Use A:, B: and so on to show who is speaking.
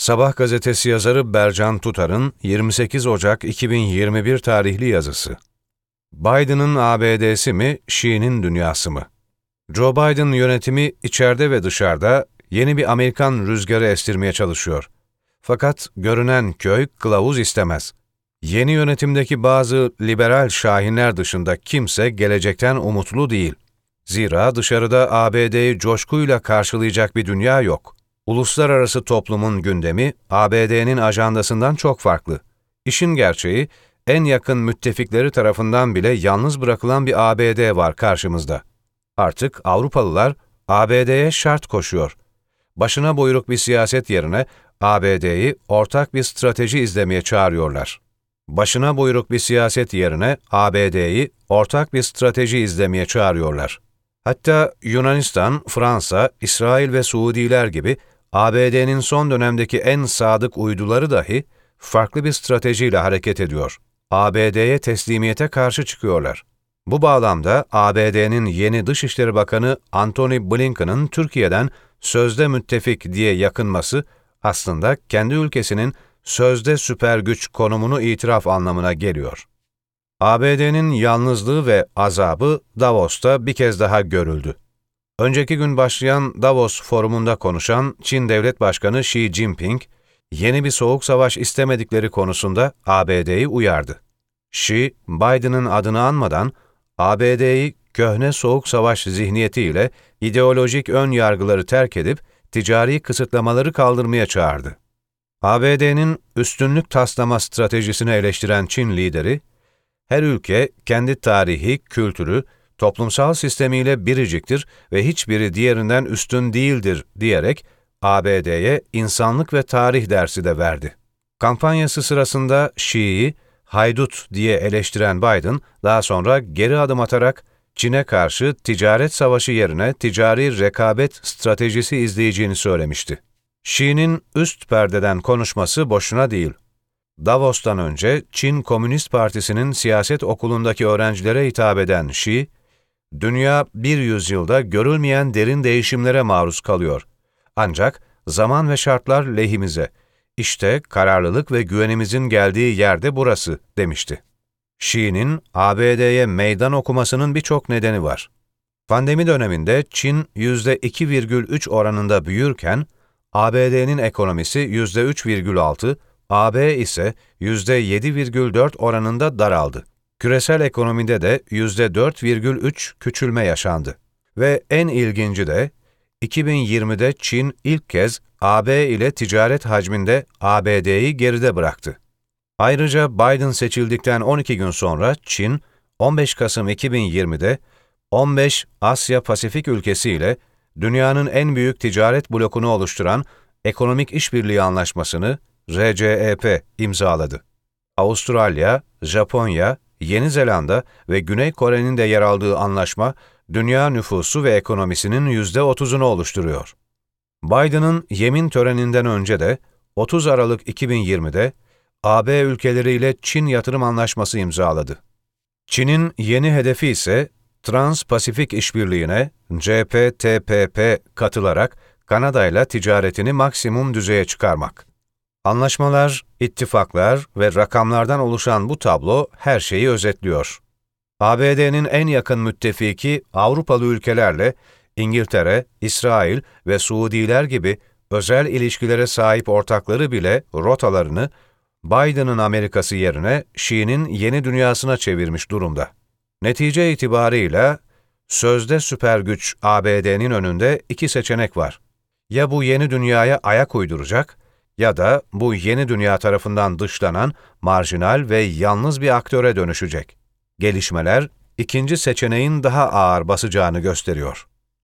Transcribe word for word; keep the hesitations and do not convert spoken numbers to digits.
A: Sabah gazetesi yazarı Bercan Tutar'ın yirmi sekiz Ocak iki bin yirmi bir tarihli yazısı. Biden'ın A B D'si mi, Xi'nin dünyası mı? Joe Biden yönetimi içeride ve dışarıda yeni bir Amerikan rüzgarı estirmeye çalışıyor. Fakat görünen köy kılavuz istemez. Yeni yönetimdeki bazı liberal şahinler dışında kimse gelecekten umutlu değil. Zira dışarıda A B D'yi coşkuyla karşılayacak bir dünya yok. Uluslararası toplumun gündemi A B D'nin ajandasından çok farklı. İşin gerçeği, en yakın müttefikleri tarafından bile yalnız bırakılan bir A B D var karşımızda. Artık Avrupalılar A B D'ye şart koşuyor. Başına buyruk bir siyaset yerine A B D'yi ortak bir strateji izlemeye çağırıyorlar. Başına buyruk bir siyaset yerine A B D'yi ortak bir strateji izlemeye çağırıyorlar. Hatta Yunanistan, Fransa, İsrail ve Suudiler gibi A B D'nin son dönemdeki en sadık uyduları dahi farklı bir stratejiyle hareket ediyor. A B D'ye teslimiyete karşı çıkıyorlar. Bu bağlamda A B D'nin yeni Dışişleri Bakanı Antony Blinken'ın Türkiye'den sözde müttefik diye yakınması aslında kendi ülkesinin sözde süper güç konumunu itiraf anlamına geliyor. A B D'nin yalnızlığı ve azabı Davos'ta bir kez daha görüldü. Önceki gün başlayan Davos forumunda konuşan Çin Devlet Başkanı Xi Jinping, yeni bir soğuk savaş istemedikleri konusunda A B D'yi uyardı. Xi, Biden'ın adını anmadan A B D'yi köhne soğuk savaş zihniyetiyle ideolojik ön yargıları terk edip ticari kısıtlamaları kaldırmaya çağırdı. A B D'nin üstünlük taslama stratejisini eleştiren Çin lideri, her ülke kendi tarihi, kültürü, toplumsal sistemiyle biriciktir ve hiçbiri diğerinden üstün değildir diyerek A B D'ye insanlık ve tarih dersi de verdi. Kampanyası sırasında Xi'yi haydut diye eleştiren Biden, daha sonra geri adım atarak Çin'e karşı ticaret savaşı yerine ticari rekabet stratejisi izleyeceğini söylemişti. Xi'nin üst perdeden konuşması boşuna değil. Davos'tan önce Çin Komünist Partisi'nin siyaset okulundaki öğrencilere hitap eden Xi, "Dünya bir yüzyılda görülmeyen derin değişimlere maruz kalıyor. Ancak zaman ve şartlar lehimize. İşte kararlılık ve güvenimizin geldiği yerde burası," demişti. Xi'nin A B D'ye meydan okumasının birçok nedeni var. Pandemi döneminde Çin yüzde iki virgül üç oranında büyürken, A B D'nin ekonomisi yüzde üç virgül altı, A B ise yüzde yedi virgül dört oranında daraldı. Küresel ekonomide de yüzde dört virgül üç küçülme yaşandı. Ve en ilginci de, iki bin yirmide Çin ilk kez A B ile ticaret hacminde A B D'yi geride bıraktı. Ayrıca Biden seçildikten on iki gün sonra Çin, on beş Kasım iki bin yirmide on beş Asya-Pasifik ülkesiyle dünyanın en büyük ticaret blokunu oluşturan Ekonomik İşbirliği Anlaşması'nı R C E P imzaladı. Avustralya, Japonya, Yeni Zelanda ve Güney Kore'nin de yer aldığı anlaşma, dünya nüfusu ve ekonomisinin yüzde otuzunu oluşturuyor. Biden'ın yemin töreninden önce de otuz Aralık iki bin yirmide A B ülkeleriyle Çin Yatırım Anlaşması imzaladı. Çin'in yeni hedefi ise Trans-Pasifik İşbirliği'ne C P T P P katılarak Kanada'yla ticaretini maksimum düzeye çıkarmak. Anlaşmalar, ittifaklar ve rakamlardan oluşan bu tablo her şeyi özetliyor. A B D'nin en yakın müttefiki Avrupalı ülkelerle İngiltere, İsrail ve Suudiler gibi özel ilişkilere sahip ortakları bile rotalarını Biden'ın Amerikası yerine Xi'nin yeni dünyasına çevirmiş durumda. Netice itibarıyla sözde süper güç A B D'nin önünde iki seçenek var. Ya bu yeni dünyaya ayak uyduracak ya da bu yeni dünya tarafından dışlanan marjinal ve yalnız bir aktöre dönüşecek. Gelişmeler ikinci seçeneğin daha ağır basacağını gösteriyor.